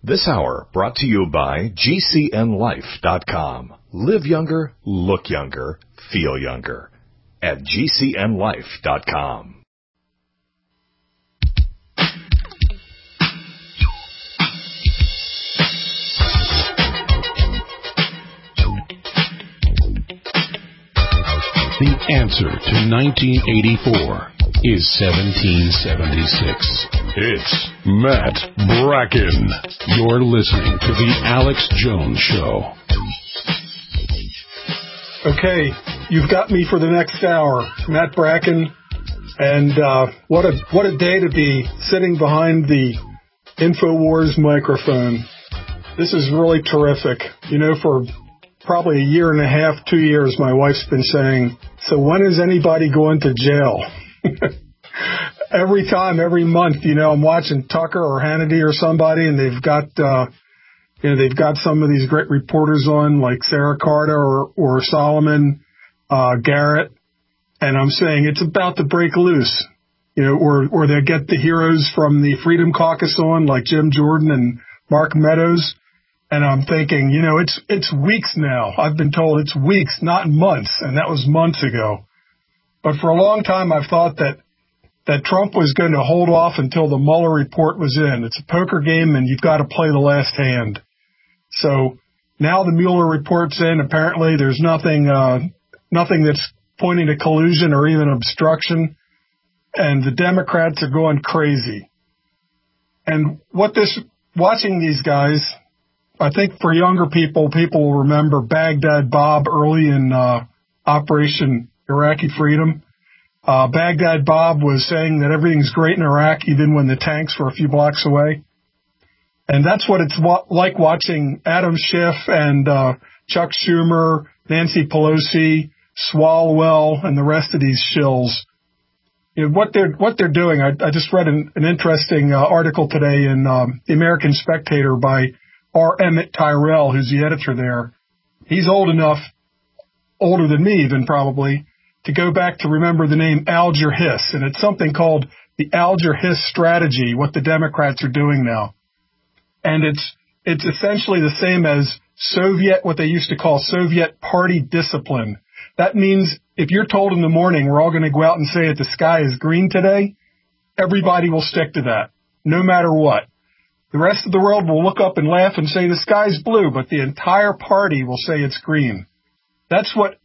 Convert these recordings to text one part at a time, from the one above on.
This hour brought to you by GCNLife.com. Live younger, look younger, feel younger at GCNLife.com. The answer to 1984 is 1776. It's Matt Bracken. You're listening to The Alex Jones Show. Okay, you've got me for the next hour. Matt Bracken, and what a day to be sitting behind the InfoWars microphone. This is really terrific. You know, for probably a year and a half, 2 years, my wife's been saying, so when is anybody going to jail? Every time, every month, you know, I'm watching Tucker or Hannity or somebody, and they've got some of these great reporters on, like Sarah Carter or Solomon Garrett, and I'm saying it's about to break loose, you know, or they get the heroes from the Freedom Caucus on, like Jim Jordan and Mark Meadows. And I'm thinking, you know, it's weeks now. I've been told it's weeks, not months, and that was months ago. But for a long time, I've thought that Trump was going to hold off until the Mueller report was in. It's a poker game, and you've got to play the last hand. So now the Mueller report's in. Apparently, there's nothing that's pointing to collusion or even obstruction, and the Democrats are going crazy. And watching these guys, I think for younger people will remember Baghdad Bob early in Operation Iraqi Freedom. Baghdad Bob was saying that everything's great in Iraq, even when the tanks were a few blocks away. And that's what it's like watching Adam Schiff and Chuck Schumer, Nancy Pelosi, Swalwell, and the rest of these shills. You know, what they're doing. I just read an interesting article today in the American Spectator by R. Emmett Tyrell, who's the editor there. He's old enough, older than me even probably, to go back to remember the name Alger Hiss, and it's something called the Alger Hiss strategy, what the Democrats are doing now. And it's essentially the same as what they used to call Soviet party discipline. That means if you're told in the morning we're all going to go out and say that the sky is green today, everybody will stick to that, no matter what. The rest of the world will look up and laugh and say the sky's blue, but the entire party will say it's green. That's what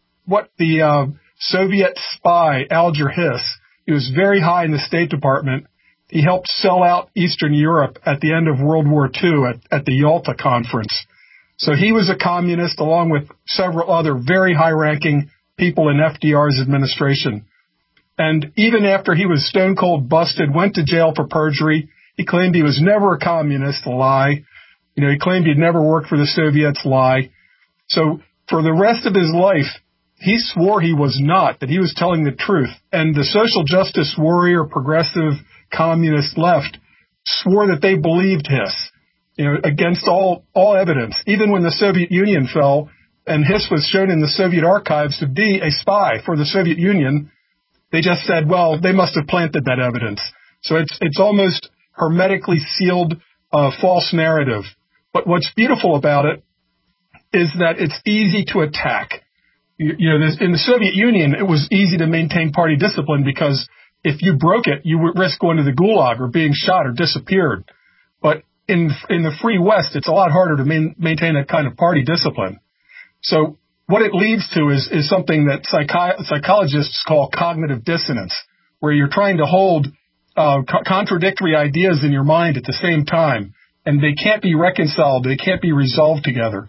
the Soviet spy, Alger Hiss, he was very high in the State Department. He helped sell out Eastern Europe at the end of World War II at the Yalta Conference. So he was a communist along with several other very high-ranking people in FDR's administration. And even after he was stone cold busted, went to jail for perjury, he claimed he was never a communist, a lie. You know, he claimed he'd never worked for the Soviets, lie. So for the rest of his life, he swore he was not, that he was telling the truth. And the social justice warrior, progressive, communist left swore that they believed Hiss, you know, against all evidence. Even when the Soviet Union fell and Hiss was shown in the Soviet archives to be a spy for the Soviet Union, they just said, well, they must have planted that evidence. So it's almost hermetically sealed false narrative. But what's beautiful about it is that it's easy to attack. You know, in the Soviet Union, it was easy to maintain party discipline because if you broke it, you would risk going to the gulag or being shot or disappeared. But in the free West, it's a lot harder to maintain that kind of party discipline. So what it leads to is something that psychologists call cognitive dissonance, where you're trying to hold contradictory ideas in your mind at the same time, and they can't be reconciled, they can't be resolved together.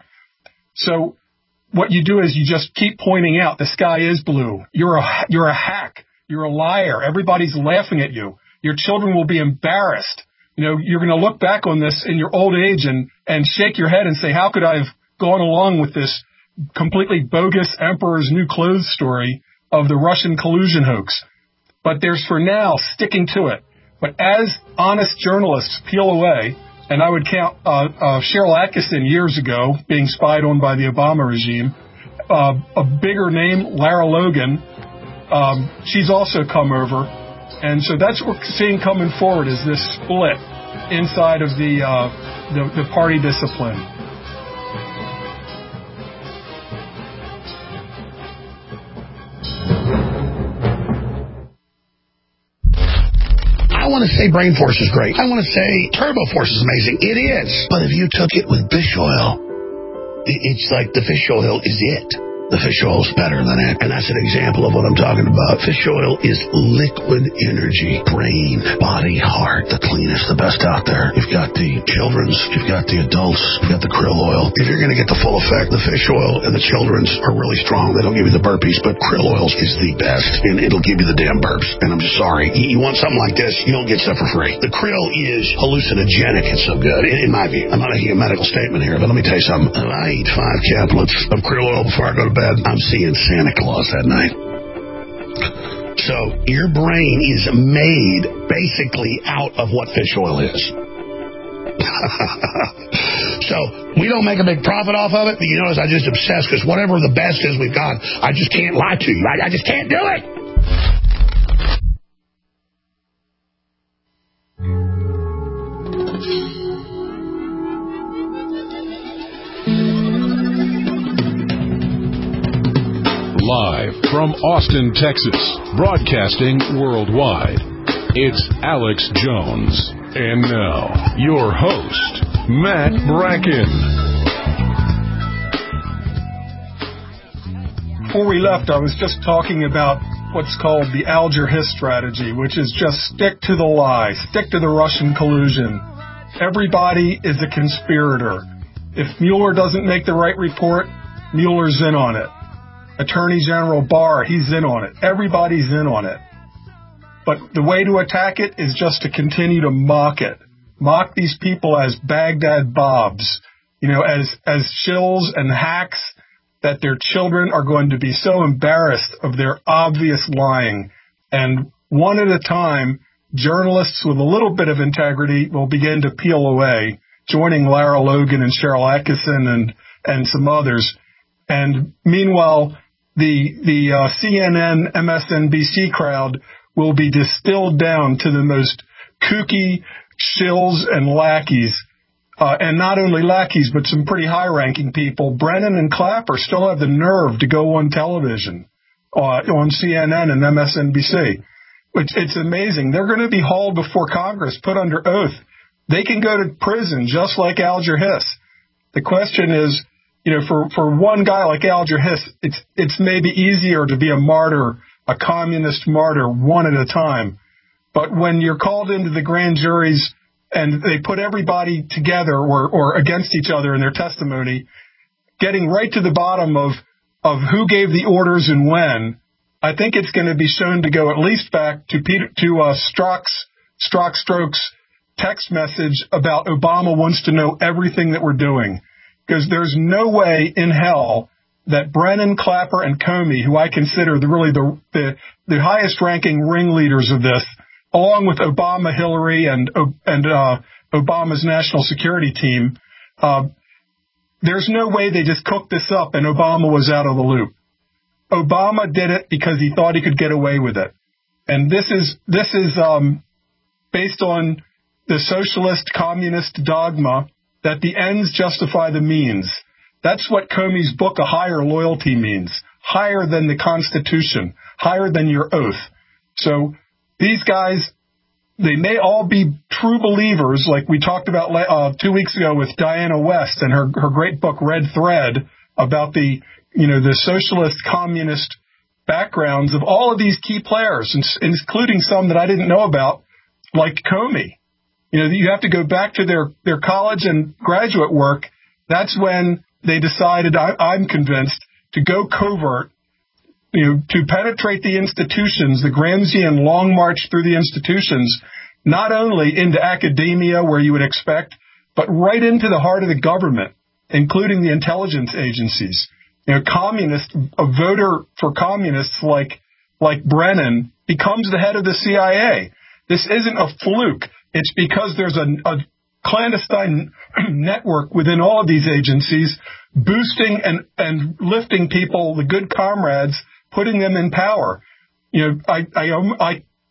So what you do is you just keep pointing out the sky is blue. You're a hack. You're a liar. Everybody's laughing at you. Your children will be embarrassed. You know, you're going to look back on this in your old age and shake your head and say, how could I have gone along with this completely bogus Emperor's New Clothes story of the Russian collusion hoax? But there's for now sticking to it. But as honest journalists peel away, and I would count Cheryl Atkinson years ago being spied on by the Obama regime, a bigger name, Lara Logan, she's also come over. And so that's what we're seeing coming forward is this split. inside of the party discipline. I want to say Brain Force is great. I want to say Turbo Force is amazing. It is. But if you took it with fish oil, it's like the fish oil is it. The fish oil is better than it. And that's an example of what I'm talking about. Fish oil is liquid energy. Brain, body, heart. The cleanest, the best out there. You've got the children's. You've got the adults. You've got the krill oil. If you're going to get the full effect, the fish oil and the children's are really strong. They don't give you the burpees, but krill oil is the best. And it'll give you the damn burps. And I'm just sorry. You want something like this, you don't get stuff for free. The krill is hallucinogenic. It's so good. In my view. I'm not making a medical statement here, but let me tell you something. If I eat 5 caplets of krill oil before I go to bed, I'm seeing Santa Claus that night. So your brain is made basically out of what fish oil is. So we don't make a big profit off of it, but you notice I just obsess because whatever the best is we've got, I just can't lie to you. I just can't do it. Live from Austin, Texas, broadcasting worldwide, it's Alex Jones. And now, your host, Matt Bracken. Before we left, I was just talking about what's called the Alger Hiss strategy, which is just stick to the lie, stick to the Russian collusion. Everybody is a conspirator. If Mueller doesn't make the right report, Mueller's in on it. Attorney General Barr, he's in on it. Everybody's in on it. But the way to attack it is just to continue to mock it. Mock these people as Baghdad Bobs, as shills and hacks that their children are going to be so embarrassed of their obvious lying. And one at a time, journalists with a little bit of integrity will begin to peel away, joining Lara Logan and Cheryl Atkinson and some others. And meanwhile, the CNN, MSNBC crowd will be distilled down to the most kooky shills and lackeys, and not only lackeys, but some pretty high-ranking people. Brennan and Clapper still have the nerve to go on television, on CNN and MSNBC. It's amazing. They're going to be hauled before Congress, put under oath. They can go to prison just like Alger Hiss. The question is, for one guy like Alger Hiss, it's maybe easier to be a martyr, a communist martyr, one at a time. But when you're called into the grand juries and they put everybody together or against each other in their testimony, getting right to the bottom of who gave the orders and when, I think it's going to be shown to go at least back to Strzok's text message about Obama wants to know everything that we're doing. Because there's no way in hell that Brennan, Clapper, and Comey, who I consider the highest ranking ringleaders of this, along with Obama, Hillary, and Obama's national security team, there's no way they just cooked this up and Obama was out of the loop. Obama did it because he thought he could get away with it. And this is based on the socialist communist dogma that the ends justify the means. That's what Comey's book, A Higher Loyalty, means. Higher than the Constitution. Higher than your oath. So these guys, they may all be true believers, like we talked about 2 weeks ago with Diana West and her great book, Red Thread, about the socialist communist backgrounds of all of these key players, including some that I didn't know about, like Comey. You have to go back to their college and graduate work. That's when they decided, I'm convinced, to go covert, to penetrate the institutions, the Gramscian long march through the institutions, not only into academia where you would expect, but right into the heart of the government, including the intelligence agencies. A voter for communists like Brennan becomes the head of the CIA. This isn't a fluke. It's because there's a clandestine network within all of these agencies boosting and lifting people, the good comrades, putting them in power. I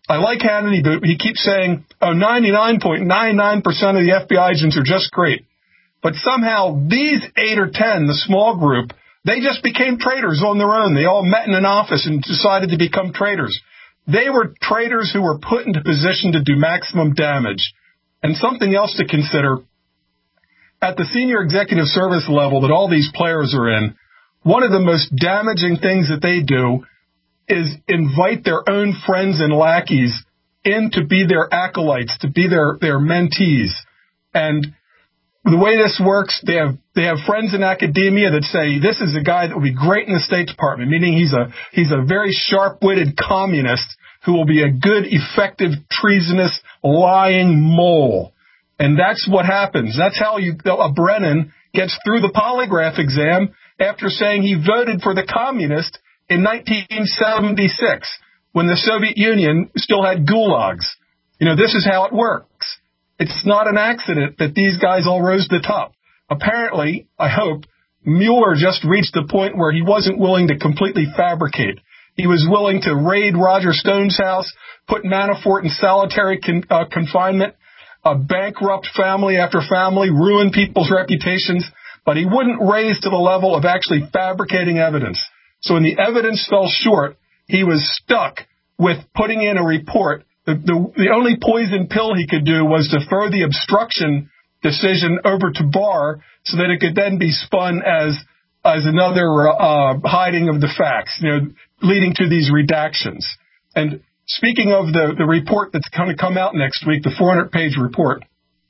I like Hannity, but he keeps saying, 99.99% of the FBI agents are just great. But somehow these 8 or 10, the small group, they just became traitors on their own. They all met in an office and decided to become traitors. They were traitors who were put into position to do maximum damage. And something else to consider, at the senior executive service level that all these players are in, one of the most damaging things that they do is invite their own friends and lackeys in to be their acolytes, to be their mentees. And the way this works, they have friends in academia that say, this is a guy that will be great in the State Department, meaning he's a very sharp-witted communist who will be a good, effective, treasonous, lying mole. And that's what happens. That's how a Brennan gets through the polygraph exam after saying he voted for the communist in 1976 when the Soviet Union still had gulags. This is how it works. It's not an accident that these guys all rose to the top. Apparently, I hope, Mueller just reached the point where he wasn't willing to completely fabricate. He was willing to raid Roger Stone's house, put Manafort in solitary confinement, bankrupt family after family, ruin people's reputations, but he wouldn't raise to the level of actually fabricating evidence. So when the evidence fell short, he was stuck with putting in a report. The only poison pill he could do was to throw the obstruction decision over to Barr so that it could then be spun as another hiding of the facts, leading to these redactions. And speaking of the report that's going to come out next week, the 400-page report,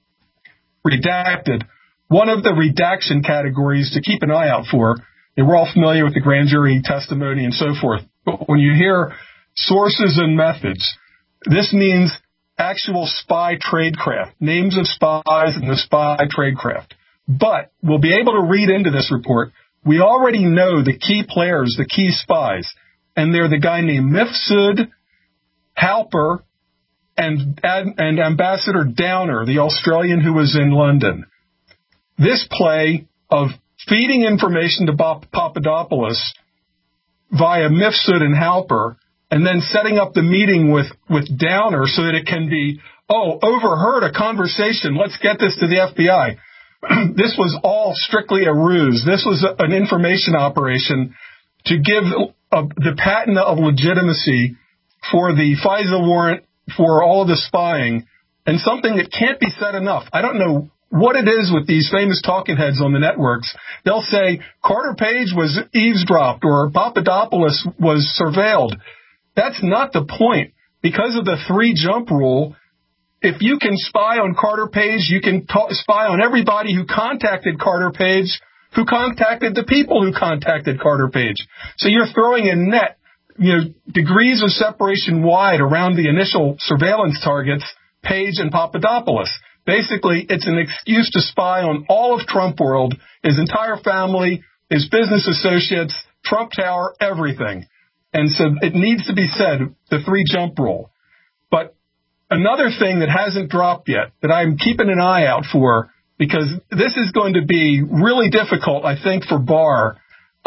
redacted, one of the redaction categories to keep an eye out for, and we're all familiar with the grand jury testimony and so forth, but when you hear sources and methods, this means actual spy tradecraft, names of spies and the spy tradecraft. But we'll be able to read into this report. We already know the key players, the key spies, and they're the guy named Mifsud, Halper, and Ambassador Downer, the Australian who was in London. This play of feeding information to Papadopoulos via Mifsud and Halper, and then setting up the meeting with Downer so that it can be, overheard a conversation, let's get this to the FBI. This was all strictly a ruse. This was an information operation to give the patent of legitimacy for the FISA warrant, for all of the spying, and something that can't be said enough. I don't know what it is with these famous talking heads on the networks. They'll say Carter Page was eavesdropped or Papadopoulos was surveilled. That's not the point. Because of the 3-jump rule, if you can spy on Carter Page, you can spy on everybody who contacted Carter Page, who contacted the people who contacted Carter Page. So you're throwing a net, degrees of separation wide around the initial surveillance targets, Page and Papadopoulos. Basically, it's an excuse to spy on all of Trump world, his entire family, his business associates, Trump Tower, everything. And so it needs to be said, the 3-jump rule. But another thing that hasn't dropped yet, that I'm keeping an eye out for, because this is going to be really difficult, I think, for Barr.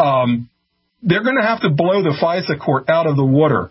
They're going to have to blow the FISA court out of the water.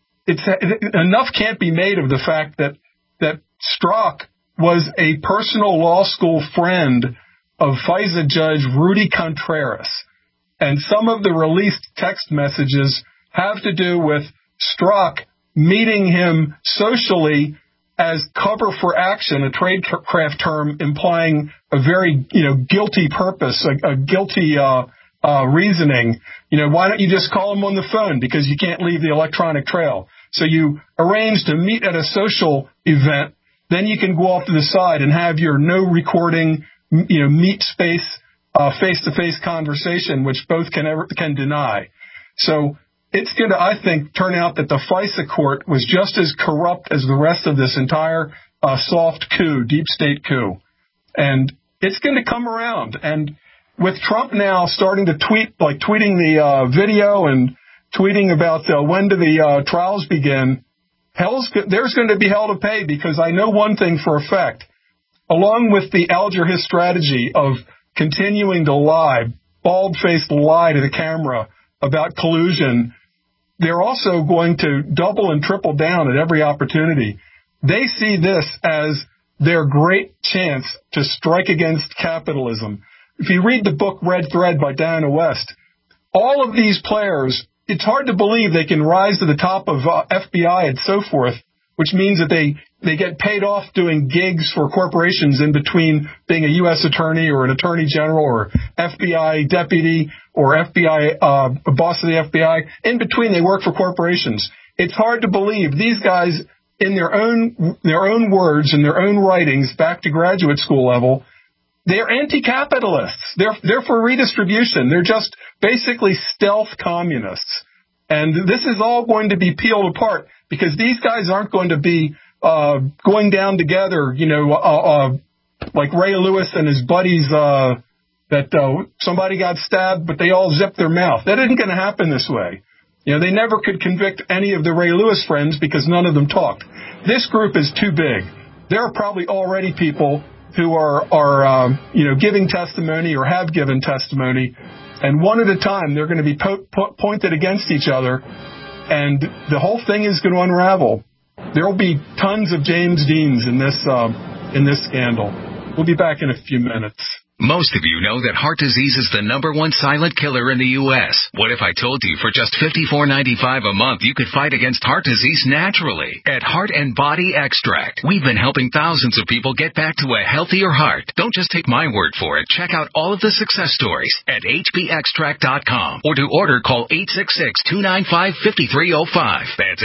Enough can't be made of the fact that Strzok was a personal law school friend of FISA Judge Rudy Contreras. And some of the released text messages have to do with Strzok meeting him socially as cover for action, a tradecraft term implying a very, guilty purpose, a guilty reasoning. Why don't you just call him on the phone because you can't leave the electronic trail? So you arrange to meet at a social event, then you can go off to the side and have your no recording, meet space, face-to-face conversation, which both can deny. So it's going to, I think, turn out that the FISA court was just as corrupt as the rest of this entire soft coup, deep state coup. And it's going to come around. And with Trump now starting to tweeting the video and tweeting about when do the trials begin, there's going to be hell to pay, because I know one thing for a fact. Along with the Alger Hiss strategy of continuing to lie, bald-faced lie to the camera about collusion, they're also going to double and triple down at every opportunity. They see this as their great chance to strike against capitalism. If you read the book Red Thread by Diana West, all of these players, it's hard to believe they can rise to the top of FBI and so forth, which means that they get paid off doing gigs for corporations in between being a U.S. attorney or an attorney general or FBI deputy or FBI boss of the FBI. In between, they work for corporations. It's hard to believe these guys, in their own words and their own writings back to graduate school level, they're anti-capitalists. They're for redistribution. They're just basically stealth communists. And this is all going to be peeled apart because these guys aren't going to be going down together, like Ray Lewis and his buddies that somebody got stabbed, but they all zipped their mouth. That isn't going to happen this way. They never could convict any of the Ray Lewis friends because none of them talked. This group is too big. There are probably already people who are giving testimony or have given testimony, and one at a time they're going to be pointed against each other, and the whole thing is going to unravel. There will be tons of James Deans in this scandal. We'll be back in a few minutes. Most of you know that heart disease is the #1 silent killer in the U.S. What if I told you for just $54.95 a month you could fight against heart disease naturally? At Heart and Body Extract, we've been helping thousands of people get back to a healthier heart. Don't just take my word for it. Check out all of the success stories at hbextract.com, or to order, call 866-295-5305. That's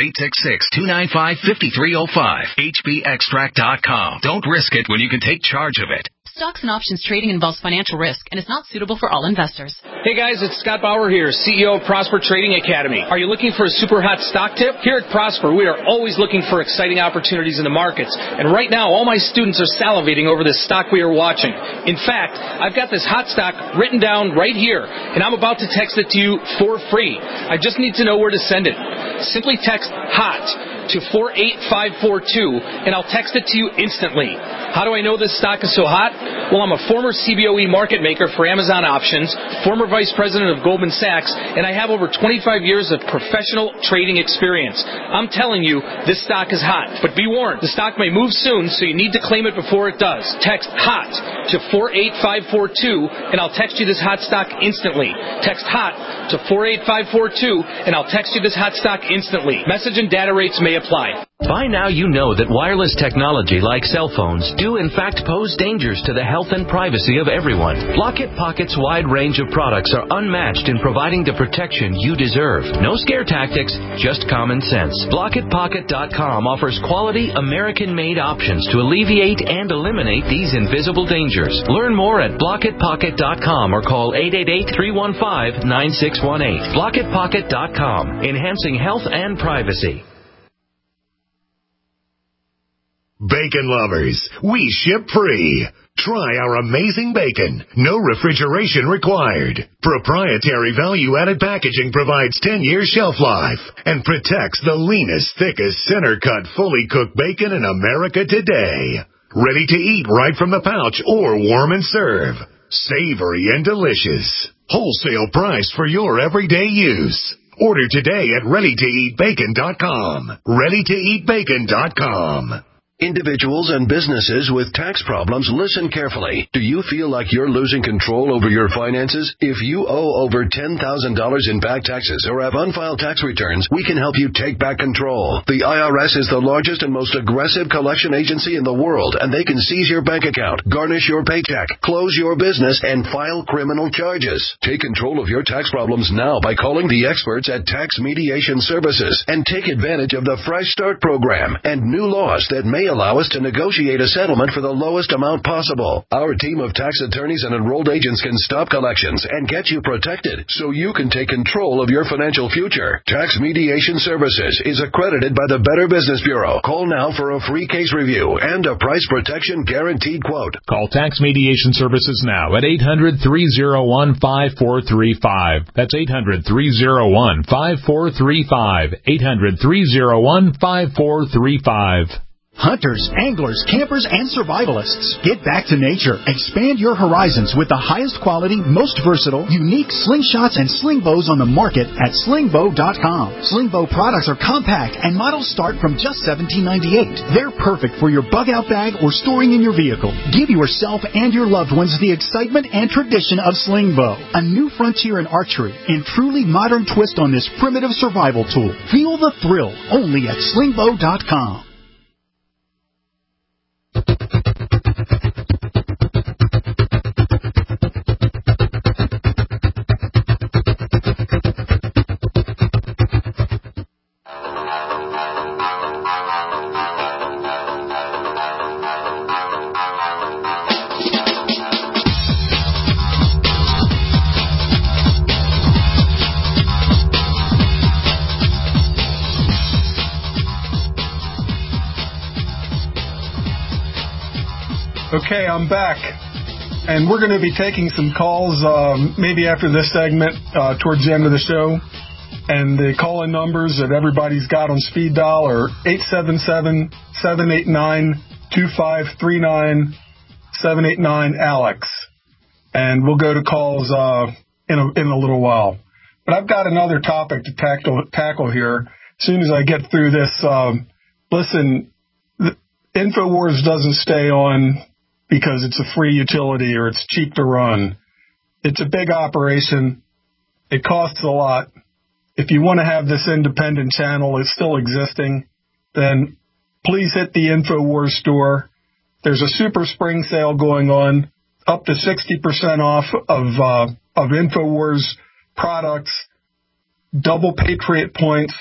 866-295-5305. hbextract.com. Don't risk it when you can take charge of it. Stocks and options trading involves financial risk and is not suitable for all investors. Hey guys, it's Scott Bauer here, CEO of Prosper Trading Academy. Are you looking for a super hot stock tip? Here at Prosper, we are always looking for exciting opportunities in the markets. And right now, all my students are salivating over this stock we are watching. In fact, I've got this hot stock written down right here, and I'm about to text it to you for free. I just need to know where to send it. Simply text HOT to 48542, and I'll text it to you instantly. How do I know this stock is so hot? Well, I'm a former CBOE market maker for Amazon Options, former vice president of Goldman Sachs, and I have over 25 years of professional trading experience. I'm telling you, this stock is hot. But be warned, the stock may move soon, so you need to claim it before it does. Text HOT to 48542, and I'll text you this hot stock instantly. Text HOT to 48542, and I'll text you this hot stock instantly. Message and data rates may apply. By now you know that wireless technology like cell phones do in fact pose dangers to the health and privacy of everyone. Blockit Pocket's wide range of products are unmatched in providing the protection you deserve. No scare tactics, just common sense. BlockitPocket.com offers quality American-made options to alleviate and eliminate these invisible dangers. Learn more at BlockitPocket.com or call 888-315-9618. BlockitPocket.com, enhancing health and privacy. Bacon lovers, we ship free. Try our amazing bacon. No refrigeration required. Proprietary value-added packaging provides 10 years shelf life and protects the leanest, thickest, center-cut, fully cooked bacon in America today. Ready to eat right from the pouch or warm and serve. Savory and delicious. Wholesale price for your everyday use. Order today at ReadyToEatBacon.com. ReadyToEatBacon.com. Individuals and businesses with tax problems, listen carefully. Do you feel like you're losing control over your finances? If you owe over $10,000 in back taxes or have unfiled tax returns, we can help you take back control. The IRS is the largest and most aggressive collection agency in the world, and they can seize your bank account, garnish your paycheck, close your business, and file criminal charges. Take control of your tax problems now by calling the experts at Tax Mediation Services and take advantage of the Fresh Start program and new laws that may allow us to negotiate a settlement for the lowest amount possible. Our team of tax attorneys and enrolled agents can stop collections and get you protected so you can take control of your financial future. Tax Mediation Services is accredited by the Better Business Bureau. Call now for a free case review and a price protection guaranteed quote. Call Tax Mediation Services now at 800-301-5435. That's 800-301-5435. 800-301-5435. Hunters, anglers, campers, and survivalists. Get back to nature. Expand your horizons with the highest quality, most versatile, unique slingshots and sling bows on the market at slingbow.com. Sling bow products are compact and models start from just $17.98. They're perfect for your bug-out bag or storing in your vehicle. Give yourself and your loved ones the excitement and tradition of sling bow. A new frontier in archery and truly modern twist on this primitive survival tool. Feel the thrill only at slingbow.com. Okay, I'm back, and we're going to be taking some calls maybe after this segment towards the end of the show, and the call-in numbers that everybody's got on speed dial are 877-789-2539, 789-ALEX, and we'll go to calls in a little while. But I've got another topic to tackle here as soon as I get through this. Listen, InfoWars doesn't stay on because it's a free utility or it's cheap to run. It's a big operation. It costs a lot. If you want to have this independent channel, it's still existing, then please hit the InfoWars store. There's a super spring sale going on, up to 60% off of InfoWars products, double Patriot points,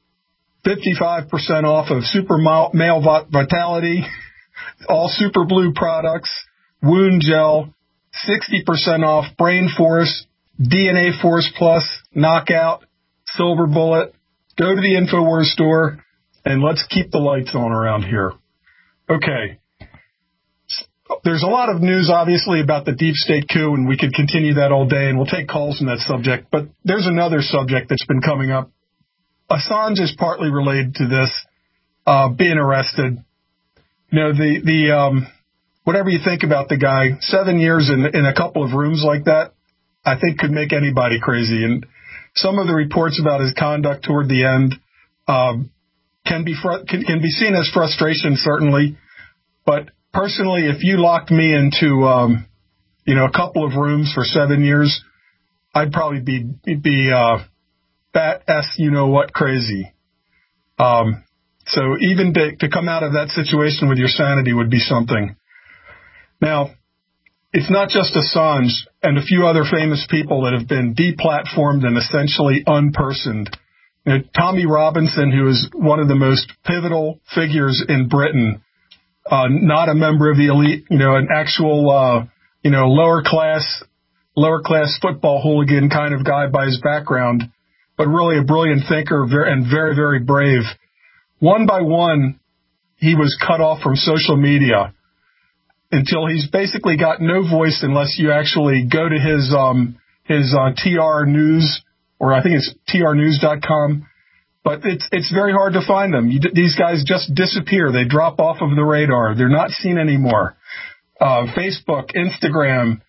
55% off of Super Male Vitality, all Super Blue products, Wound Gel, 60% off Brain Force, DNA Force Plus, Knockout, Silver Bullet. Go to the InfoWars store, and let's keep the lights on around here. Okay. There's a lot of news, obviously, about the deep state coup, and we could continue that all day, and we'll take calls on that subject. But there's another subject that's been coming up. Assange is partly related to this, being arrested. You know, whatever you think about the guy, 7 years in a couple of rooms like that, I think could make anybody crazy. And some of the reports about his conduct toward the end can be seen as frustration, certainly. But personally, if you locked me into a couple of rooms for 7 years, I'd probably be bat what crazy. So even to come out of that situation with your sanity would be something. Now, it's not just Assange and a few other famous people that have been deplatformed and essentially unpersoned. You know, Tommy Robinson, who is one of the most pivotal figures in Britain, not a member of the elite, an actual, lower class football hooligan kind of guy by his background, but really a brilliant thinker and very, very brave. One by one, he was cut off from social media until he's basically got no voice unless you actually go to his TR News, or I think it's trnews.com. But it's very hard to find them. These guys just disappear. They drop off of the radar. They're not seen anymore. Facebook, Instagram,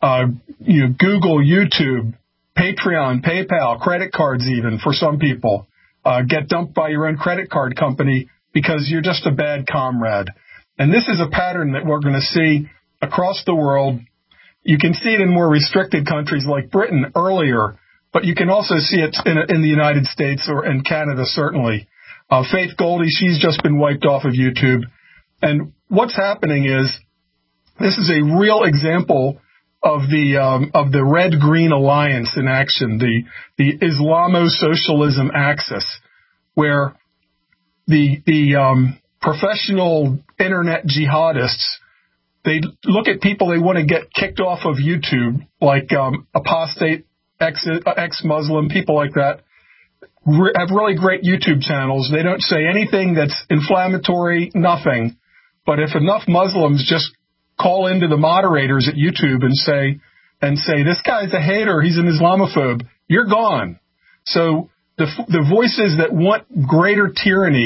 Google, YouTube, Patreon, PayPal, credit cards even for some people. Get dumped by your own credit card company because you're just a bad comrade. And this is a pattern that we're going to see across the world. You can see it in more restricted countries like Britain earlier, but you can also see it in the United States or in Canada, certainly. Faith Goldie, she's just been wiped off of YouTube. And what's happening is this is a real example of the Red-Green Alliance in action, the Islamo-socialism axis, where the professional internet jihadists, they look at people they want to get kicked off of YouTube, like apostate, ex-Muslim, people like that, have really great YouTube channels. They don't say anything that's inflammatory, nothing. But if enough Muslims just call into the moderators at YouTube and say, this guy's a hater, he's an Islamophobe, you're gone. So the voices that want greater tyranny,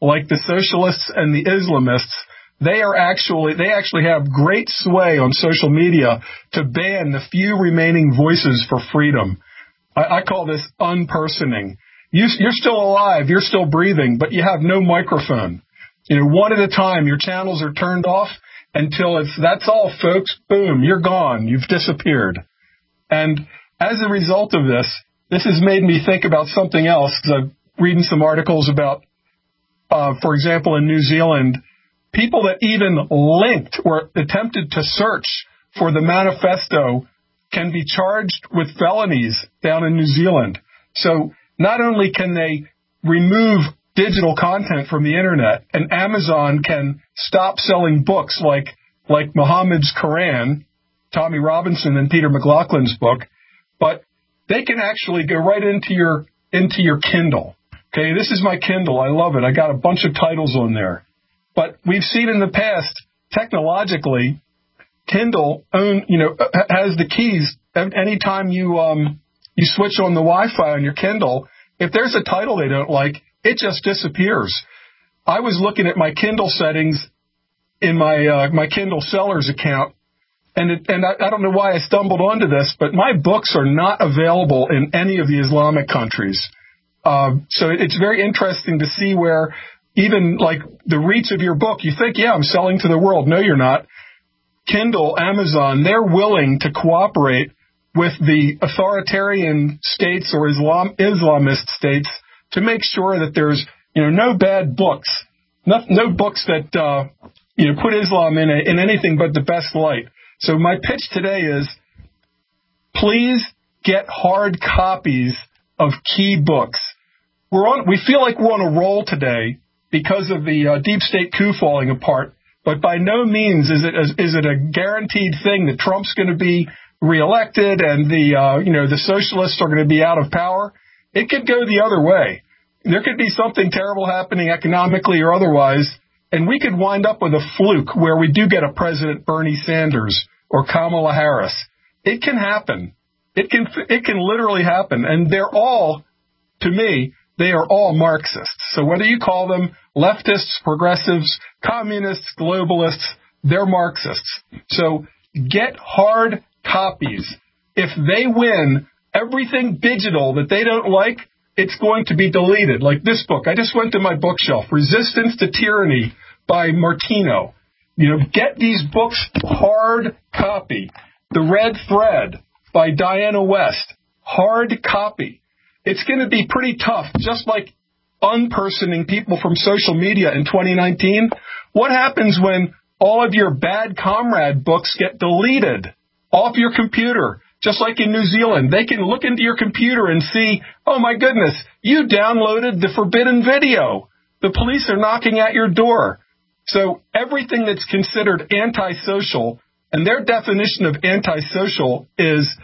like the socialists and the Islamists, they actually have great sway on social media to ban the few remaining voices for freedom. I call this unpersoning. You're still alive, you're still breathing, but you have no microphone. One at a time, your channels are turned off until that's all, folks. Boom, you're gone. You've disappeared. And as a result of this has made me think about something else, because I'm reading some articles about, for example, in New Zealand, people that even linked or attempted to search for the manifesto can be charged with felonies down in New Zealand. So not only can they remove digital content from the internet, and Amazon can stop selling books like Muhammad's Quran, Tommy Robinson and Peter McLaughlin's book, but they can actually go right into your Kindle. Okay, this is my Kindle. I love it. I got a bunch of titles on there. But we've seen in the past, technologically, Kindle has the keys. Anytime you switch on the Wi-Fi on your Kindle, if there's a title they don't like, it just disappears. I was looking at my Kindle settings in my Kindle Sellers account, and I don't know why I stumbled onto this, but my books are not available in any of the Islamic countries. So it's very interesting to see where even like the reach of your book, you think, yeah, I'm selling to the world. No, you're not. Kindle, Amazon, they're willing to cooperate with the authoritarian states or Islamist states to make sure that there's, no bad books, no books that, put Islam in anything but the best light. So my pitch today is, please get hard copies of key books. We feel like we're on a roll today because of the deep state coup falling apart, but by no means is it a guaranteed thing that Trump's going to be reelected and the socialists are going to be out of power. It could go the other way. There could be something terrible happening economically or otherwise, and we could wind up with a fluke where we do get a President Bernie Sanders or Kamala Harris. It can happen. It can literally happen. And they're all, to me, they are all Marxists. So whether you call them leftists, progressives, communists, globalists, they're Marxists. So get hard copies. If they win, everything digital that they don't like, it's going to be deleted. Like this book. I just went to my bookshelf, Resistance to Tyranny by Martino. Get these books hard copy. The Red Thread by Diana West, hard copy. It's going to be pretty tough, just like unpersoning people from social media in 2019. What happens when all of your Bad Comrade books get deleted off your computer? Just like in New Zealand, they can look into your computer and see, oh my goodness, you downloaded the forbidden video. The police are knocking at your door. So everything that's considered antisocial, and their definition of antisocial is,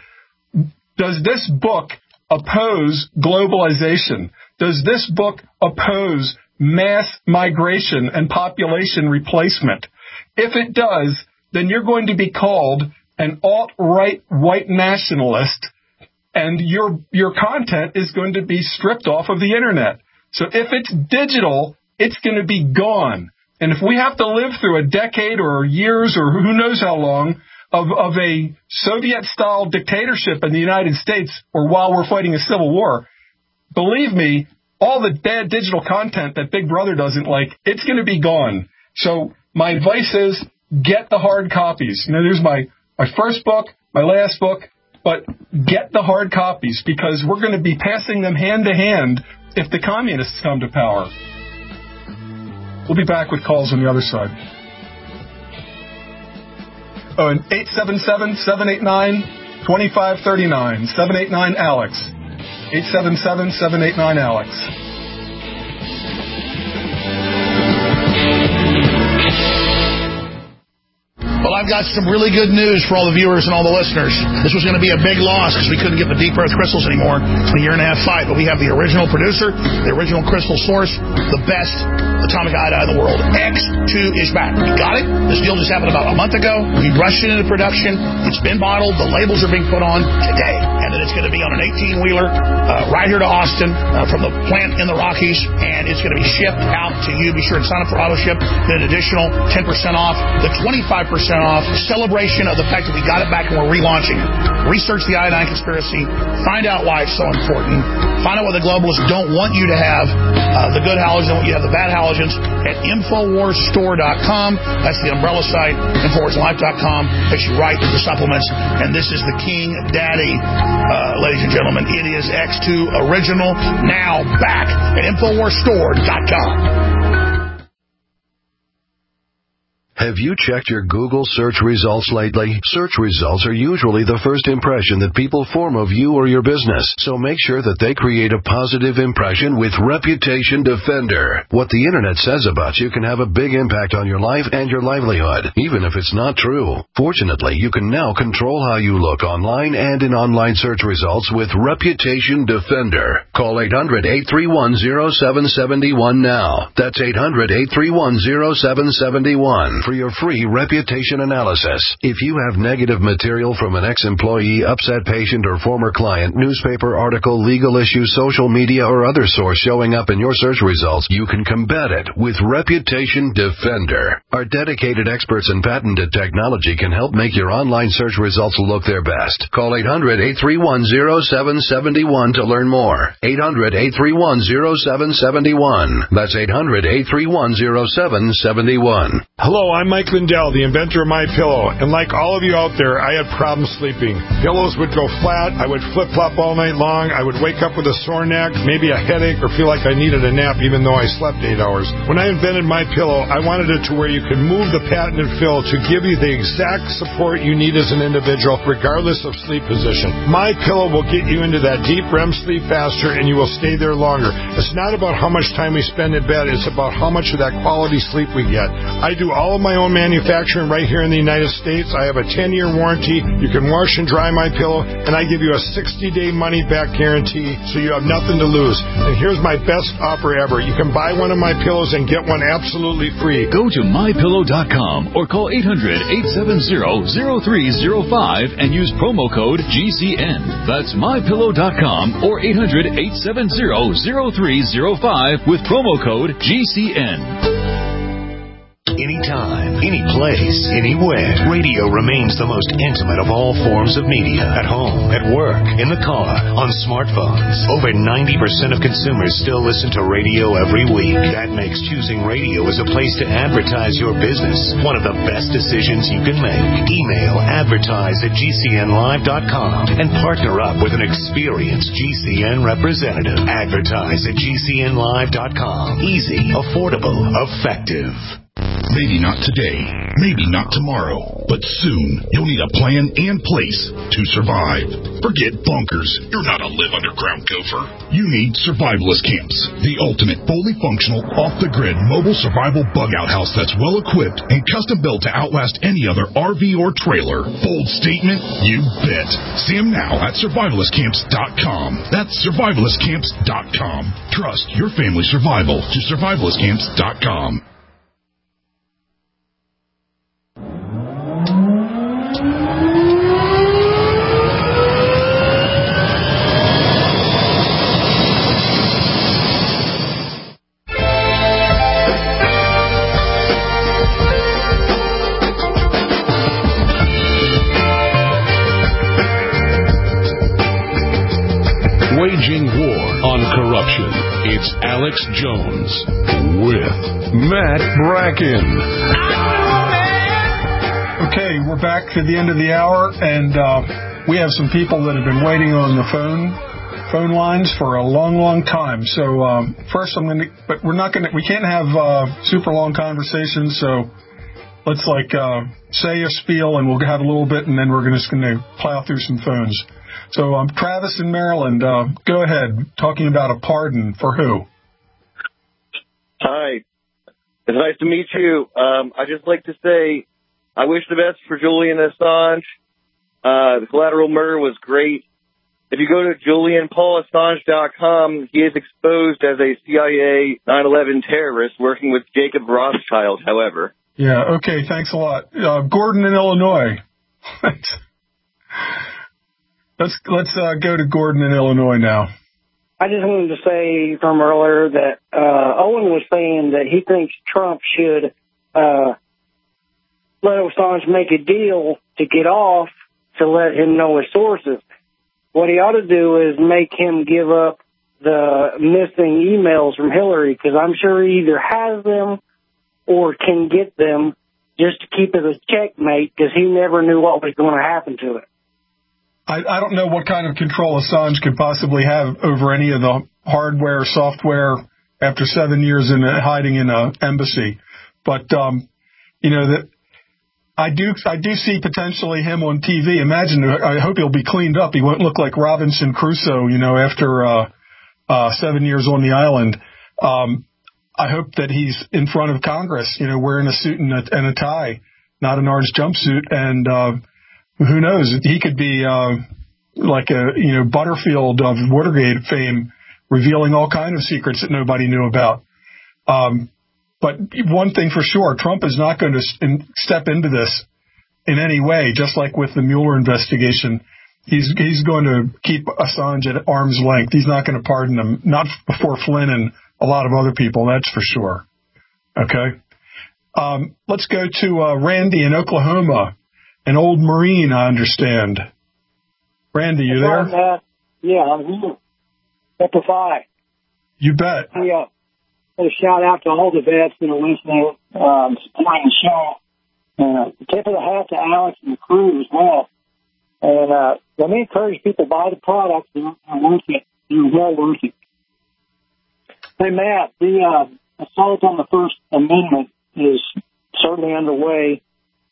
does this book oppose globalization? Does this book oppose mass migration and population replacement? If it does, then you're going to be called an alt-right white nationalist, and your content is going to be stripped off of the internet. So if it's digital, it's going to be gone. And if we have to live through a decade or years or who knows how long of a Soviet-style dictatorship in the United States, or while we're fighting a civil war, believe me, all the bad digital content that Big Brother doesn't like, it's going to be gone. So my advice is get the hard copies. There's my first book, my last book, but get the hard copies because we're going to be passing them hand to hand if the communists come to power. We'll be back with calls on the other side. Oh, and 877-789-2539. 789-ALEX. 877-789-ALEX. Well, I've got some really good news for all the viewers and all the listeners. This was going to be a big loss because we couldn't get the deep earth crystals anymore in a year-and-a-half fight. But we have the original producer, the original crystal source, the best atomic iodine in the world. X2 is back. We got it. This deal just happened about a month ago. We rushed it into production. It's been bottled. The labels are being put on today. And then it's going to be on an 18-wheeler right here to Austin from the plant in the Rockies. And it's going to be shipped out to you. Be sure and sign up for AutoShip. Then an additional 10% off. The 25% off celebration of the fact that we got it back and we're relaunching it. Research the iodine conspiracy. Find out why it's so important. Find out why the globalists don't want you to have the good halogens, don't want you to have the bad halogens at InfoWarsStore.com. That's the umbrella site. InfoWarsLife.com takes you right to the supplements. And this is the King Daddy, ladies and gentlemen. It is X2 Original, now back at InfoWarsStore.com. Have you checked your Google search results lately? Search results are usually the first impression that people form of you or your business, so make sure that they create a positive impression with Reputation Defender. What the internet says about you can have a big impact on your life and your livelihood, even if it's not true. Fortunately, you can now control how you look online and in online search results with Reputation Defender. Call 800-831-0771 now. That's 800-831-0771. For your free reputation analysis. If you have negative material from an ex-employee, upset patient, or former client, newspaper article, legal issue, social media, or other source showing up in your search results, you can combat it with Reputation Defender. Our dedicated experts in patented technology can help make your online search results look their best. Call 800-831-0771 to learn more. 800-831-0771. That's 800-831-0771. Hello, I'm Mike Lindell, the inventor of MyPillow, and like all of you out there, I had problems sleeping. Pillows would go flat, I would flip-flop all night long, I would wake up with a sore neck, maybe a headache, or feel like I needed a nap even though I slept 8 hours. When I invented MyPillow, I wanted it to where you could move the patented fill to give you the exact support you need as an individual, regardless of sleep position. MyPillow will get you into that deep REM sleep faster, and you will stay there longer. It's not about how much time we spend in bed, it's about how much of that quality sleep we get. I do all of my own manufacturing right here in the United States. I have a 10-year warranty. You can wash and dry MyPillow, and I give you a 60-day money-back guarantee, so you have nothing to lose. And here's my best offer ever. You can buy one of my pillows and get one absolutely free. Go to MyPillow.com or call 800-870-0305 and use promo code GCN. That's MyPillow.com or 800-870-0305 with promo code GCN. Anytime, any place, anywhere. Radio remains the most intimate of all forms of media. At home, at work, in the car, on smartphones. Over 90% of consumers still listen to radio every week. That makes choosing radio as a place to advertise your business one of the best decisions you can make. Email advertise@gcnlive.com and partner up with an experienced GCN representative. Advertise@gcnlive.com. Easy, affordable, effective. Maybe not today, maybe not tomorrow, but soon you'll need a plan and place to survive. Forget bunkers. You're not a live underground gopher. You need Survivalist Camps, the ultimate fully functional, off-the-grid mobile survival bug-out house that's well-equipped and custom-built to outlast any other RV or trailer. Bold statement? You bet. See them now at survivalistcamps.com. That's survivalistcamps.com. Trust your family's survival to survivalistcamps.com. Waging war on corruption. It's Alex Jones with Matt Bracken. Okay, we're back to the end of the hour, and we have some people that have been waiting on the phone lines for a long time. So first, we can't have super long conversations. So let's say a spiel, and we'll have a little bit, and then we're just going to plow through some phones. So Travis in Maryland, go ahead, talking about a pardon for who? Hi. It's nice to meet you. I'd just like to say I wish the best for Julian Assange. The Collateral Murder was great. If you go to JulianPaulAssange.com, he is exposed as a CIA 9/11 terrorist working with Jacob Rothschild, however. Yeah, okay, thanks a lot. Gordon in Illinois. Let's go to Gordon in Illinois now. I just wanted to say from earlier that Owen was saying that he thinks Trump should let Assange make a deal to get off to let him know his sources. What he ought to do is make him give up the missing emails from Hillary, because I'm sure he either has them or can get them just to keep it a checkmate, because he never knew what was going to happen to it. I don't know what kind of control Assange could possibly have over any of the hardware or software after 7 years in hiding in an embassy. But, that I do see potentially him on TV. Imagine, I hope he'll be cleaned up. He won't look like Robinson Crusoe, after 7 years on the island. I hope that he's in front of Congress, wearing a suit and a tie, not an orange jumpsuit. And who knows? He could be like a Butterfield of Watergate fame, revealing all kinds of secrets that nobody knew about. But one thing for sure, Trump is not going to step into this in any way, just like with the Mueller investigation. He's going to keep Assange at arm's length. He's not going to pardon him, not before Flynn and a lot of other people, that's for sure. Okay? Let's go to Randy in Oklahoma, an old Marine, I understand. Randy, you there? Yeah, I'm here. Epiphy. You bet. Yeah. A shout out to all the vets that are listening, supporting the show. Tip of the hat to Alex and the crew as well. And let me encourage people to buy the products. They're worth it. They're well worth it. Hey, Matt, the assault on the First Amendment is certainly underway.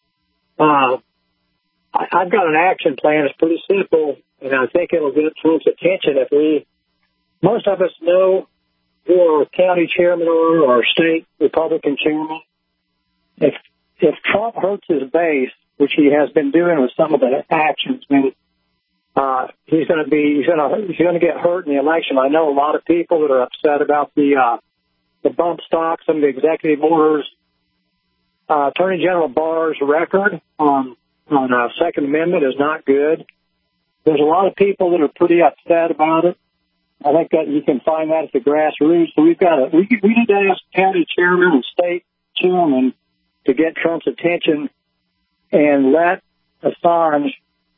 I've got an action plan. It's pretty simple, and I think it'll get Trump's attention. Most of us know who our county chairman or our state Republican chairman. If Trump hurts his base, which he has been doing with some of the actions, he's going to get hurt in the election. I know a lot of people that are upset about the bump stock, some of the executive orders. Attorney General Barr's record on Second Amendment is not good. There's a lot of people that are pretty upset about it. I think that you can find that at the grassroots. So we need to ask county chairman and state chairman to get Trump's attention and let Assange,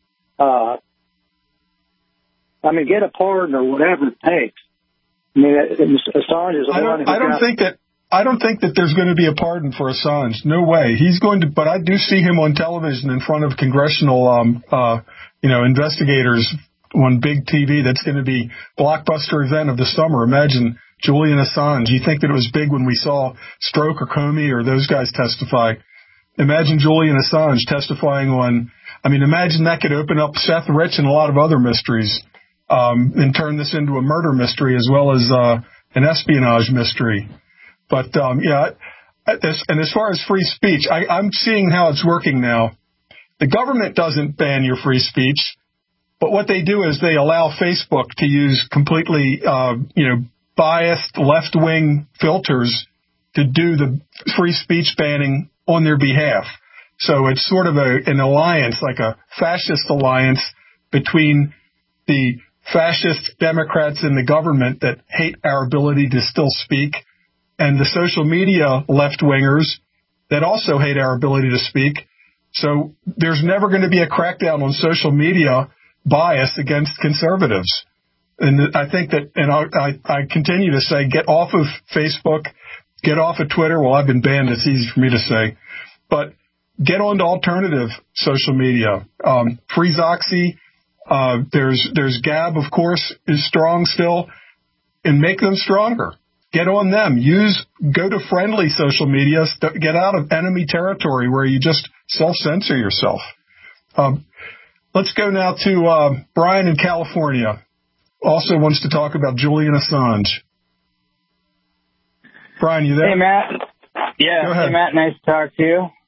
get a pardon or whatever it takes. Assange is I don't think that there's going to be a pardon for Assange. No way. He's going to, but I do see him on television in front of congressional, investigators on big TV. That's going to be blockbuster event of the summer. Imagine Julian Assange. You think that it was big when we saw Stroke or Comey or those guys testify. Imagine Julian Assange testifying on, imagine that could open up Seth Rich and a lot of other mysteries, and turn this into a murder mystery as well as, an espionage mystery. But, as far as free speech, I'm seeing how it's working now. The government doesn't ban your free speech, but what they do is they allow Facebook to use completely, biased left-wing filters to do the free speech banning on their behalf. So it's sort of an alliance, like a fascist alliance between the fascist Democrats in the government that hate our ability to still speak and the social media left-wingers that also hate our ability to speak. So there's never going to be a crackdown on social media bias against conservatives. And I think that, and I continue to say, get off of Facebook, get off of Twitter. Well, I've been banned. It's easy for me to say. But get onto alternative social media. Free Zoxy. There's Gab, of course, is strong still. And make them stronger. Get on them. Go to friendly social media. Get out of enemy territory where you just self-censor yourself. Let's go now to Brian in California. Also wants to talk about Julian Assange. Brian, you there? Hey, Matt. Yeah. Go ahead. Hey, Matt. Nice to talk to you.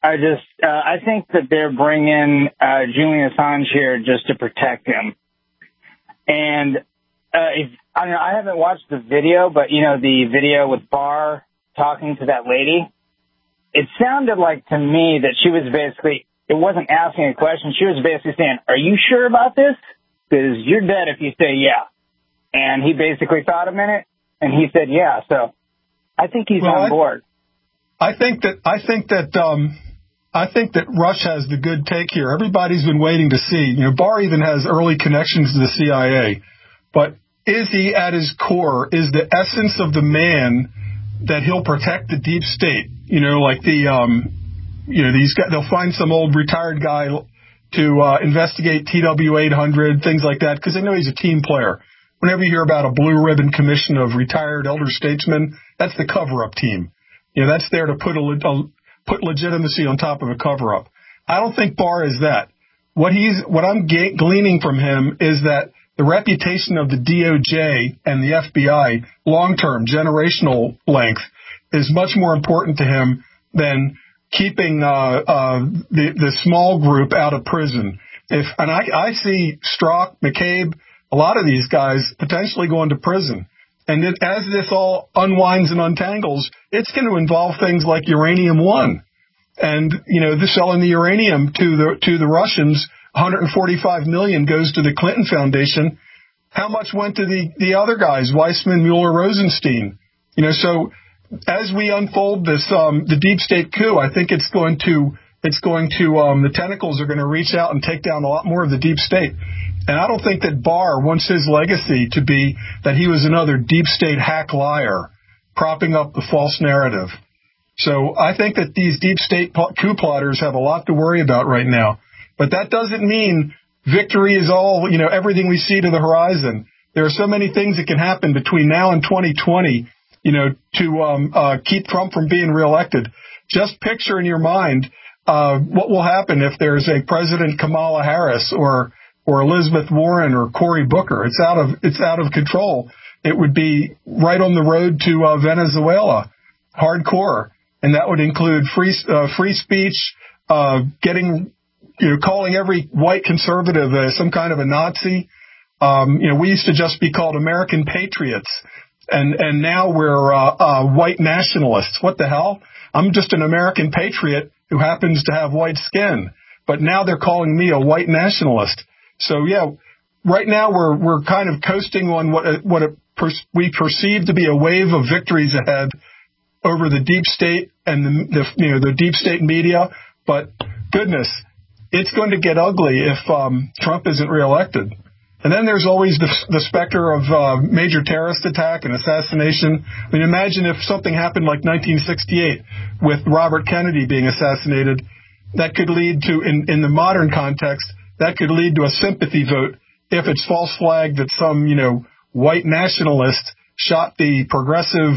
I think that they're bringing Julian Assange here just to protect him. And I don't know, I haven't watched the video, but, the video with Barr talking to that lady, it sounded like to me that she was basically, it wasn't asking a question. She was basically saying, are you sure about this? Because you're dead if you say yeah. And he basically thought a minute, and he said yeah. So I think he's on board. I think that Rush has the good take here. Everybody's been waiting to see. Barr even has early connections to the CIA. But is he at his core, is the essence of the man that he'll protect the deep state? Like these guys, they'll find some old retired guy to investigate TW-800, things like that, because they know he's a team player. Whenever you hear about a blue ribbon commission of retired elder statesmen, that's the cover-up team. That's there to put legitimacy on top of a cover-up. I don't think Barr is that. What I'm gleaning from him is that the reputation of the DOJ and the FBI, long-term, generational length, is much more important to him than keeping the small group out of prison. I see Strzok, McCabe, a lot of these guys potentially going to prison. And as this all unwinds and untangles, it's going to involve things like Uranium One, and the selling the uranium to the Russians. $145 million goes to the Clinton Foundation. How much went to the other guys, Weissman, Mueller, Rosenstein? So as we unfold this, the deep state coup, I think the tentacles are going to reach out and take down a lot more of the deep state. And I don't think that Barr wants his legacy to be that he was another deep state hack liar propping up the false narrative. So I think that these deep state coup plotters have a lot to worry about right now. But that doesn't mean victory is all, everything we see to the horizon. There are so many things that can happen between now and 2020, to keep Trump from being reelected. Just picture in your mind what will happen if there's a President Kamala Harris or Elizabeth Warren or Cory Booker. It's out of control. It would be right on the road to Venezuela, hardcore, and that would include free speech, calling every white conservative some kind of a Nazi. We used to just be called American patriots, and now we're white nationalists. What the hell? I'm just an American patriot who happens to have white skin, but now they're calling me a white nationalist. So yeah, right now we're kind of coasting on we perceive to be a wave of victories ahead over the deep state and the deep state media. But goodness, it's going to get ugly if Trump isn't reelected. And then there's always the specter of major terrorist attack and assassination. I mean, imagine if something happened like 1968 with Robert Kennedy being assassinated. That could lead to, in the modern context, that could lead to a sympathy vote if it's false flagged that some, white nationalist shot the progressive,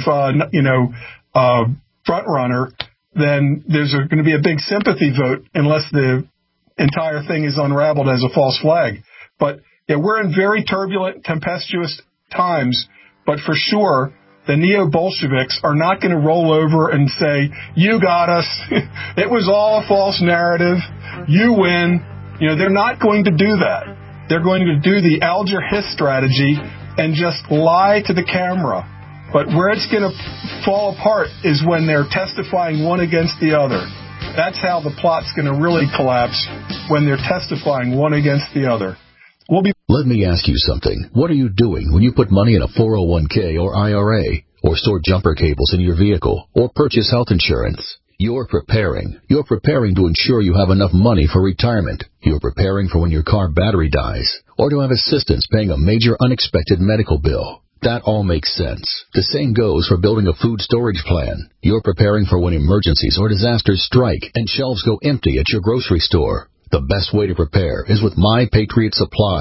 front runner. Then there's going to be a big sympathy vote unless the entire thing is unraveled as a false flag. But yeah, we're in very turbulent, tempestuous times, but for sure, the neo-Bolsheviks are not going to roll over and say, you got us, it was all a false narrative, you win. They're not going to do that. They're going to do the Alger Hiss strategy and just lie to the camera. But where it's going to fall apart is when they're testifying one against the other. That's how the plot's going to really collapse, when they're testifying one against the other. Let me ask you something. What are you doing when you put money in a 401k or IRA, or store jumper cables in your vehicle, or purchase health insurance? You're preparing. You're preparing to ensure you have enough money for retirement. You're preparing for when your car battery dies, or to have assistance paying a major unexpected medical bill. That all makes sense. The same goes for building a food storage plan. You're preparing for when emergencies or disasters strike and shelves go empty at your grocery store. The best way to prepare is with My Patriot Supply.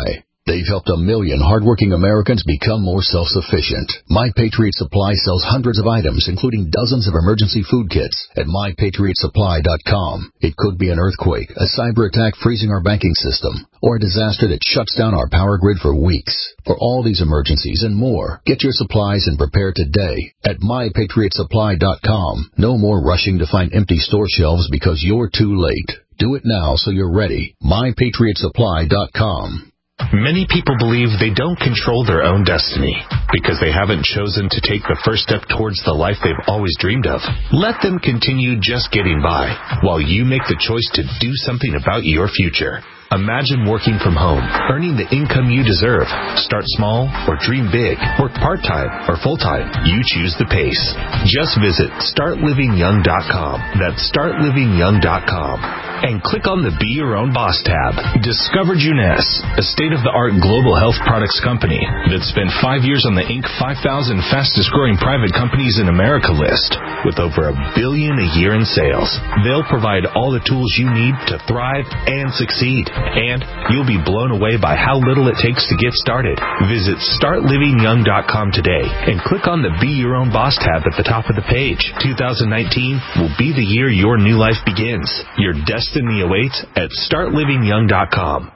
They've helped 1 million hardworking Americans become more self-sufficient. My Patriot Supply sells hundreds of items, including dozens of emergency food kits at MyPatriotSupply.com. It could be an earthquake, a cyber attack freezing our banking system, or a disaster that shuts down our power grid for weeks. For all these emergencies and more, get your supplies and prepare today at MyPatriotSupply.com. No more rushing to find empty store shelves because you're too late. Do it now so you're ready. MyPatriotSupply.com. Many people believe they don't control their own destiny because they haven't chosen to take the first step towards the life they've always dreamed of. Let them continue just getting by while you make the choice to do something about your future. Imagine working from home, earning the income you deserve. Start small or dream big. Work part-time or full-time. You choose the pace. Just visit StartLivingYoung.com. That's StartLivingYoung.com. And click on the Be Your Own Boss tab. Discover Juness, a state-of-the-art global health products company that spent 5 years on the Inc. 5,000 fastest-growing private companies in America list with over $1 billion a year in sales. They'll provide all the tools you need to thrive and succeed. And you'll be blown away by how little it takes to get started. Visit StartLivingYoung.com today and click on the Be Your Own Boss tab at the top of the page. 2019 will be the year your new life begins. Your destiny awaits at StartLivingYoung.com.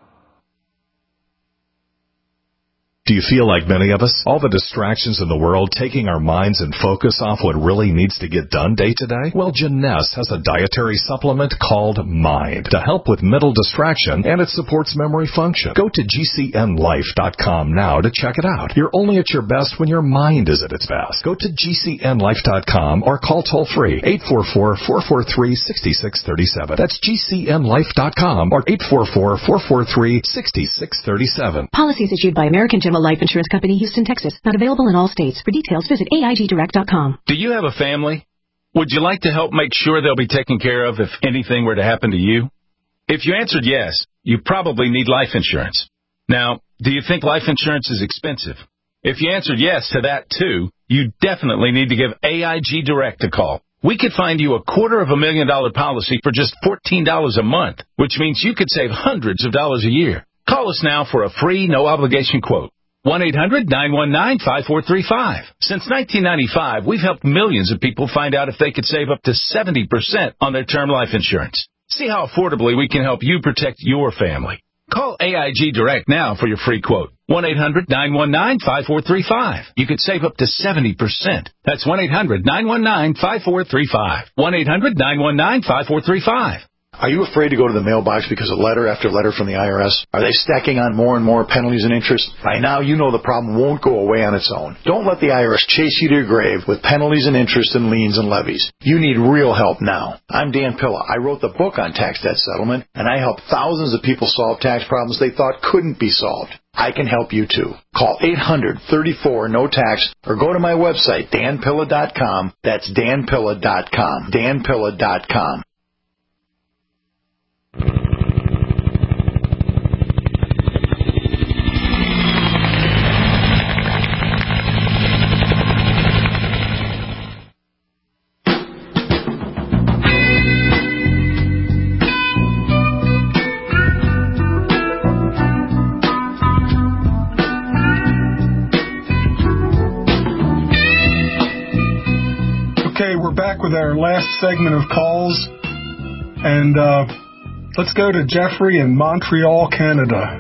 Do you feel like many of us? All the distractions in the world taking our minds and focus off what really needs to get done day to day? Well, Juness has a dietary supplement called Mind to help with mental distraction, and it supports memory function. Go to GCNLife.com now to check it out. You're only at your best when your mind is at its best. Go to GCNLife.com or call toll-free 844-443-6637. That's GCNLife.com or 844-443-6637. Policies issued by American General Life Insurance Company, Houston, Texas. Not available in all states. For details, visit AIGDirect.com. Do you have a family? Would you like to help make sure they'll be taken care of if anything were to happen to you? If you answered yes, you probably need life insurance. Now, do you think life insurance is expensive? If you answered yes to that too, you definitely need to give AIG Direct a call. We could find you a $250,000 policy for just $14 a month, which means you could save hundreds of dollars a year. Call us now for a free, no-obligation quote. 1-800-919-5435. Since 1995, we've helped millions of people find out if they could save up to 70% on their term life insurance. See how affordably we can help you protect your family. Call AIG Direct now for your free quote. 1-800-919-5435. You could save up to 70%. That's 1-800-919-5435. 1-800-919-5435. Are you afraid to go to the mailbox because of letter after letter from the IRS? Are they stacking on more and more penalties and interest? By now, you know the problem won't go away on its own. Don't let the IRS chase you to your grave with penalties and interest and liens and levies. You need real help now. I'm Dan Pilla. I wrote the book on tax debt settlement, and I helped thousands of people solve tax problems they thought couldn't be solved. I can help you too. Call 800-34-NO-TAX or go to my website, danpilla.com. That's danpilla.com. danpilla.com. Okay, we're back with our last segment of calls, and let's go to Jeffrey in Montreal, Canada.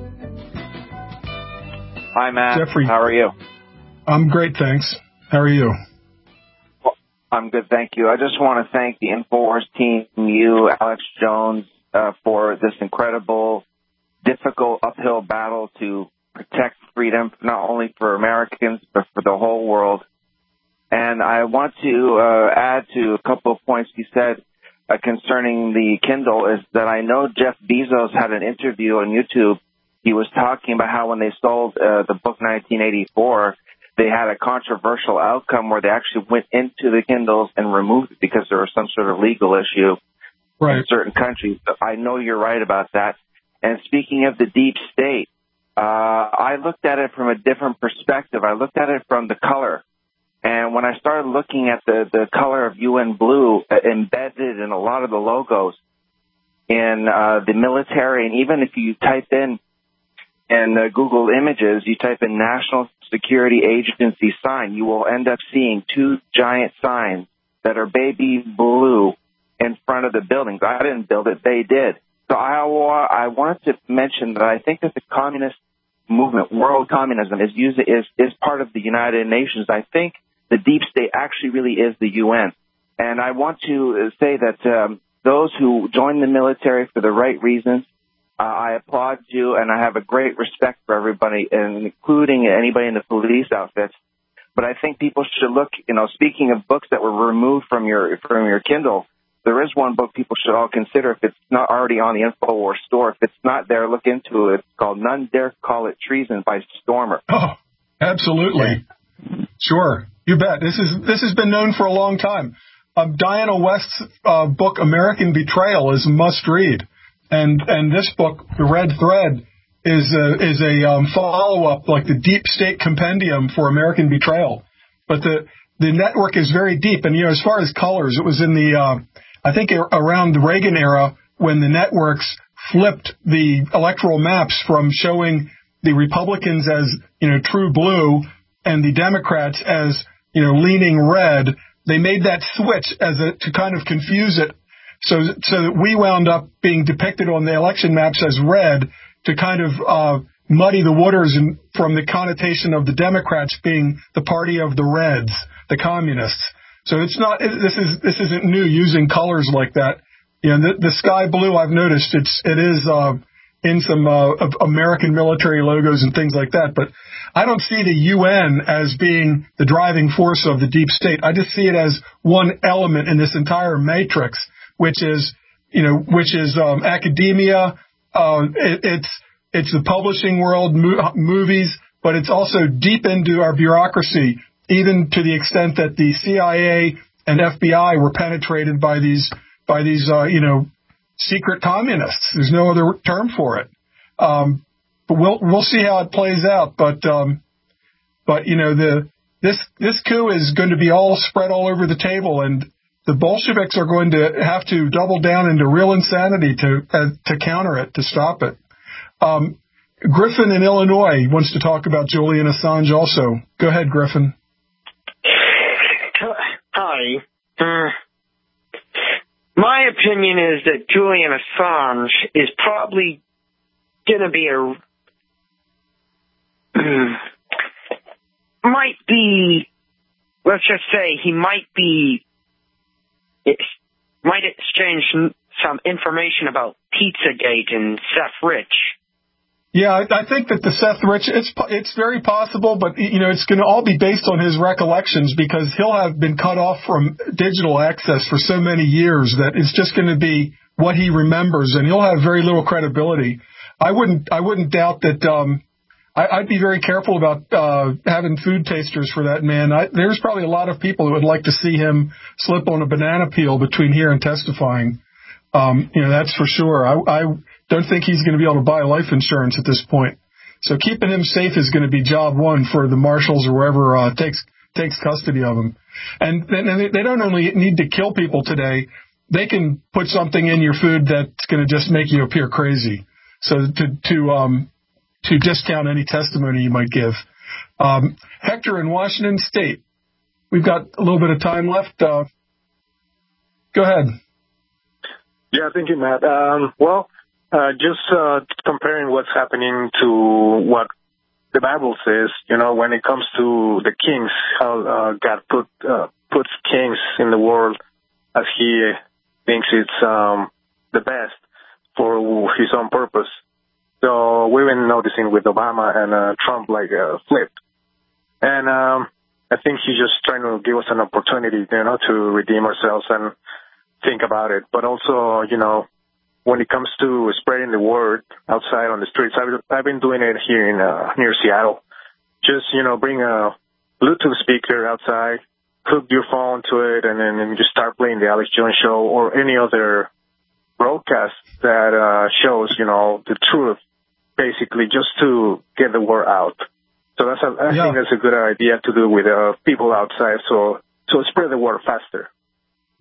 Hi, Matt. Jeffrey, how are you? I'm great, thanks. How are you? Well, I'm good, thank you. I just want to thank the InfoWars team, you, Alex Jones, for this incredible, difficult uphill battle to protect freedom, not only for Americans, but for the whole world. And I want to add to a couple of points you said concerning the Kindle, is that I know Jeff Bezos had an interview on YouTube. He was talking about how when they sold the book 1984, they had a controversial outcome where they actually went into the Kindles and removed it because there was some sort of legal issue in certain countries. So I know you're right about that. And speaking of the deep state, I looked at it from a different perspective. I looked at it from the color. And when I started looking at the color of UN blue embedded in a lot of the logos in the military, and even if you type in in Google Images, you type in National Security Agency sign, you will end up seeing two giant signs that are baby blue in front of the buildings. I didn't build it, they did. So I wanted to mention that I think that the communist movement, world communism, is part of the United Nations. I think the deep state actually really is the UN. And I want to say that those who join the military for the right reasons, I applaud you, and I have a great respect for everybody, including anybody in the police outfits. But I think people should look, speaking of books that were removed from your Kindle, there is one book people should all consider if it's not already on the InfoWars store. If it's not there, look into it. It's called None Dare Call It Treason by Stormer. Oh, absolutely. Yeah. Sure. You bet. This has been known for a long time. Diana West's book, American Betrayal, is a must-read. And this book, The Red Thread, is a follow-up, like the Deep State Compendium for American Betrayal. But the network is very deep. And, as far as colors, it was in the, I think around the Reagan era when the networks flipped the electoral maps from showing the Republicans as, true blue and the Democrats as, leaning red. They made that switch to kind of confuse it. So that we wound up being depicted on the election maps as red to kind of muddy the waters from the connotation of the Democrats being the party of the Reds, the communists. So it's not. This isn't new using colors like that. The sky blue, I've noticed it is in some American military logos and things like that. But I don't see the UN as being the driving force of the deep state. I just see it as one element in this entire matrix, which is academia. It's the publishing world, movies, but it's also deep into our bureaucracy, even to the extent that the CIA and FBI were penetrated by these secret communists. There's no other term for it. But we'll see how it plays out. But this coup is going to be all spread all over the table, and the Bolsheviks are going to have to double down into real insanity to counter it, to stop it. Griffin in Illinois wants to talk about Julian Assange also. Go ahead, Griffin. Hi. My opinion is that Julian Assange is probably going to be let's just say he might exchange some information about Pizzagate and Seth Rich. Yeah, I think that the Seth Rich, it's very possible, but, it's going to all be based on his recollections because he'll have been cut off from digital access for so many years that it's just going to be what he remembers, and he'll have very little credibility. I wouldn't doubt that. I'd be very careful about having food tasters for that man. There's probably a lot of people who would like to see him slip on a banana peel between here and testifying. That's for sure. I don't think he's going to be able to buy life insurance at this point. So keeping him safe is going to be job one for the marshals or whoever takes custody of him. And they don't only need to kill people today. They can put something in your food that's going to just make you appear crazy. So to discount any testimony you might give. Hector in Washington State. We've got a little bit of time left. Go ahead. Yeah, thank you, Matt. Just comparing what's happening to what the Bible says, when it comes to the kings, how God puts kings in the world as he thinks it's the best for his own purpose. So we've been noticing with Obama and Trump flipped. And I think he's just trying to give us an opportunity, to redeem ourselves and think about it. But also, when it comes to spreading the word outside on the streets, I've been doing it here in near Seattle. Just, bring a Bluetooth speaker outside, hook your phone to it, and then just start playing the Alex Jones Show or any other broadcast that shows, the truth, basically, just to get the word out. So I think that's a good idea to do with people outside, so spread the word faster.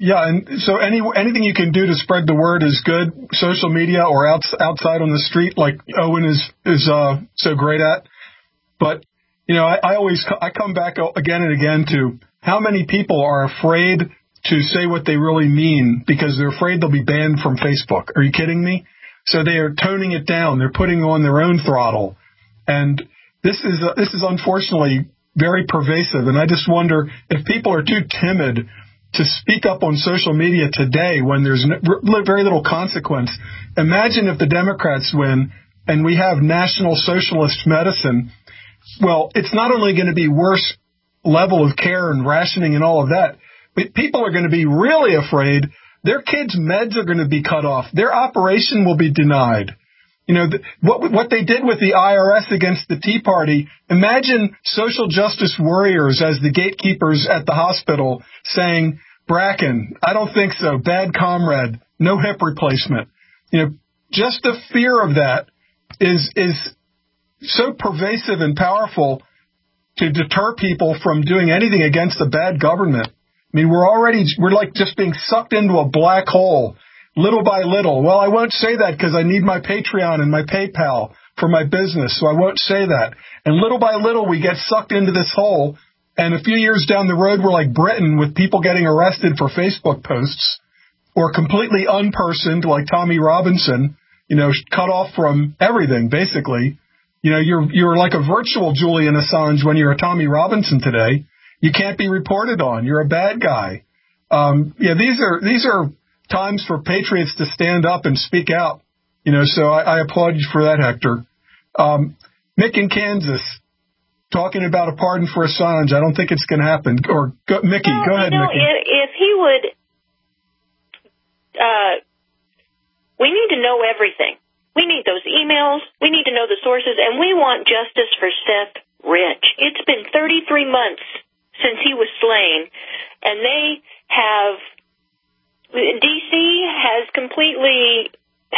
Yeah, and so anything you can do to spread the word is good. Social media or outside on the street, like Owen is so great at. But I come back again and again to how many people are afraid to say what they really mean because they're afraid they'll be banned from Facebook. Are you kidding me? So they are toning it down. They're putting on their own throttle, and this is unfortunately very pervasive. And I just wonder if people are too timid to speak up on social media today when there's very little consequence. Imagine if the Democrats win and we have National Socialist medicine. Well, it's not only going to be worse level of care and rationing and all of that, but people are going to be really afraid. Their kids' meds are going to be cut off. Their operation will be denied. What they did with the IRS against the Tea Party, imagine social justice warriors as the gatekeepers at the hospital saying, Bracken, I don't think so, bad comrade, no hip replacement. Just the fear of that is so pervasive and powerful to deter people from doing anything against a bad government. I mean, we're like just being sucked into a black hole. Little by little. Well, I won't say that because I need my Patreon and my PayPal for my business, so I won't say that. And little by little, we get sucked into this hole, and a few years down the road, we're like Britain with people getting arrested for Facebook posts, or completely unpersoned like Tommy Robinson, cut off from everything, basically. You're like a virtual Julian Assange when you're a Tommy Robinson today. You can't be reported on. You're a bad guy. These are times for patriots to stand up and speak out, so I applaud you for that, Hector. Mick in Kansas, talking about a pardon for Assange. I don't think it's going to happen. Mickey, go ahead, Mickey. If he would, we need to know everything. We need those emails. We need to know the sources, and we want justice for Seth Rich. It's been 33 months since he was slain, and they have... D.C. has completely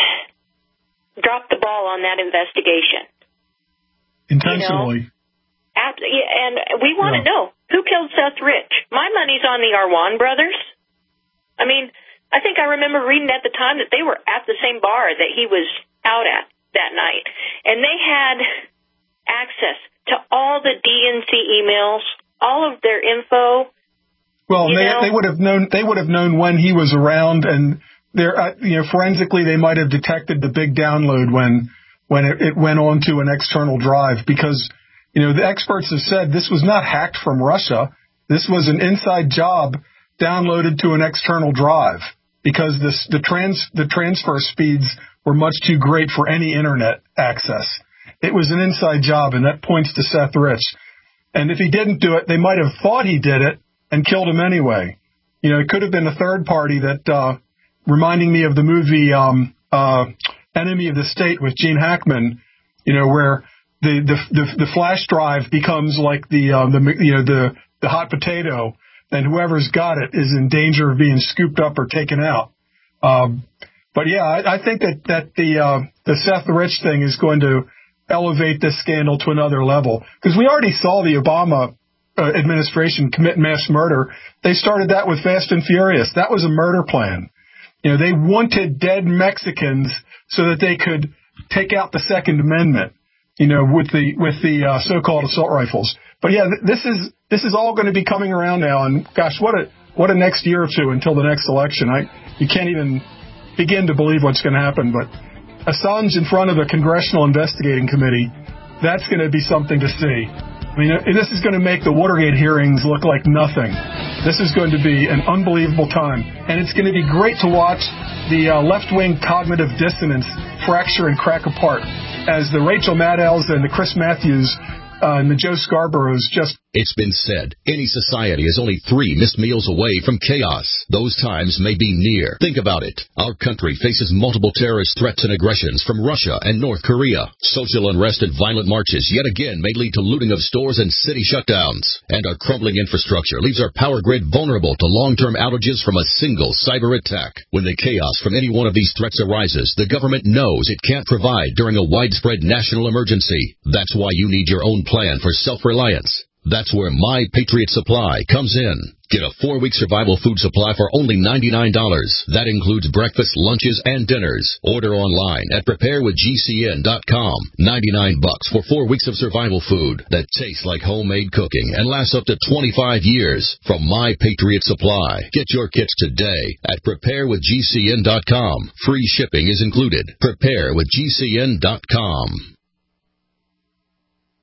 dropped the ball on that investigation. Intentionally. And we want to know, who killed Seth Rich? My money's on the Arwan brothers. I mean, I think I remember reading at the time that they were at the same bar that he was out at that night. And they had access to all the DNC emails, all of their info. Well, they would have known. They would have known when he was around, and forensically, they might have detected the big download when it went on to an external drive. Because the experts have said this was not hacked from Russia. This was an inside job downloaded to an external drive because the transfer speeds were much too great for any internet access. It was an inside job, and that points to Seth Rich. And if he didn't do it, they might have thought he did it and killed him anyway. It could have been a third party that, reminding me of the movie Enemy of the State with Gene Hackman, where the flash drive becomes like the hot potato, and whoever's got it is in danger of being scooped up or taken out. But yeah, I think that the Seth Rich thing is going to elevate this scandal to another level, because we already saw the Obama administration commit mass murder. They started that with Fast and Furious. That was a murder plan. They wanted dead Mexicans so that they could take out the Second Amendment, with the so-called assault rifles. But yeah, this is all going to be coming around now. And gosh, what a next year or two until the next election. You can't even begin to believe what's going to happen. But Assange in front of a congressional investigating committee, that's going to be something to see. I mean, this is going to make the Watergate hearings look like nothing. This is going to be an unbelievable time. And it's going to be great to watch the left-wing cognitive dissonance fracture and crack apart as the Rachel Maddows and the Chris Matthews and the Joe Scarboroughs just... It's been said, any society is only 3 missed meals away from chaos. Those times may be near. Think about it. Our country faces multiple terrorist threats and aggressions from Russia and North Korea. Social unrest and violent marches yet again may lead to looting of stores and city shutdowns. And our crumbling infrastructure leaves our power grid vulnerable to long-term outages from a single cyber attack. When the chaos from any one of these threats arises, the government knows it can't provide during a widespread national emergency. That's why you need your own plan for self-reliance. That's where My Patriot Supply comes in. Get a 4-week survival food supply for only $99. That includes breakfast, lunches, and dinners. Order online at preparewithgcn.com. $99 for 4 weeks of survival food that tastes like homemade cooking and lasts up to 25 years from My Patriot Supply. Get your kits today at preparewithgcn.com. Free shipping is included. Preparewithgcn.com.